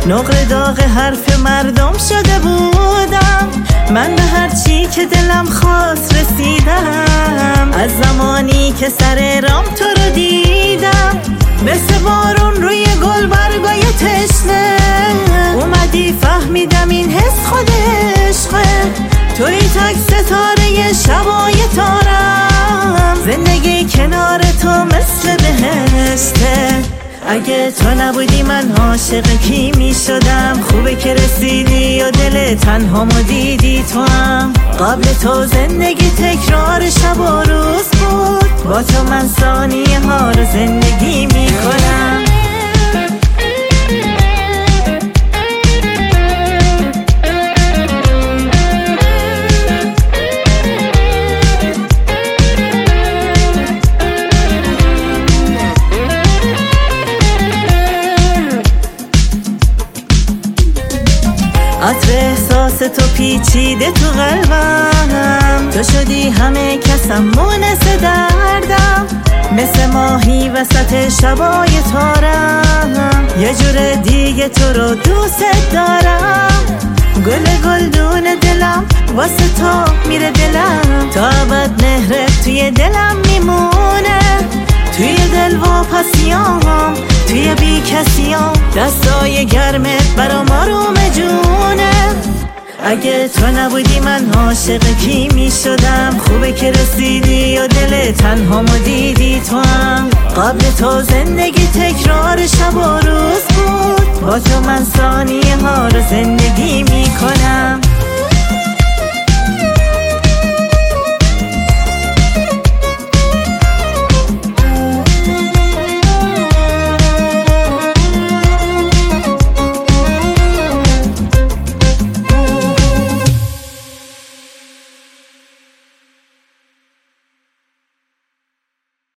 نقل داغ حرف مردم شده بودم. من به هر چی که دلم خواست رسیدم. از زمانی که سر رام تو رو دیدم، مثل بارون روی گل برگای تشنه اومدی، فهمیدم این حس خود عشقه. توی تک ستاره شبای تارم، زندگی کنار تو مثل بهشته. اگه تو نبودی من عاشق کی می شدم؟ خوبه که رسیدی و دل تنهامو دیدی تو هم. قبل تو زندگی تکرار شب و روز بود، با تو من ثانیه ها رو زندگی می کنم. عطر احساس تو پیچیده تو قلبم، تو شدی همه کسم مونس دردم. مثل ماهی وسط شبای تارم، یه جور دیگه تو رو دوست دارم. گل گلدون دلم واسه تو میره دلم، تا ابد مهرت توی دلم میمونه. توی دل و پسیام، توی بی کسیام، دستای گرمت برام آروم جونه. اگه تو نبودی من عاشق کی می شدم؟ خوبه که رسیدی و دل تنهامو دیدی تو هم. قبل تو زندگی تکرار شب و روز بود، با تو من ثانیه ها رو زندگی